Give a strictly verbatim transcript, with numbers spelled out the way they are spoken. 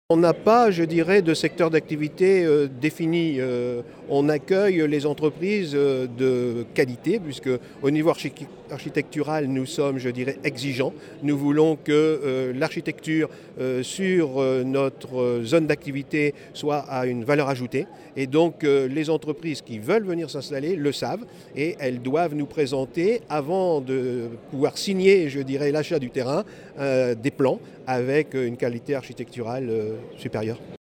On n'a pas, je dirais, de secteur d'activité euh, défini. Euh, on accueille les entreprises euh, de qualité, puisque au niveau archi- architectural, nous sommes, je dirais, exigeants. Nous voulons que euh, l'architecture euh, sur euh, notre euh, zone d'activité soit à une valeur ajoutée. Et donc, euh, les entreprises qui veulent venir s'installer le savent et elles doivent nous présenter, avant de pouvoir signer, je dirais, l'achat du terrain, euh, des plans avec une qualité architecturale euh, supérieure.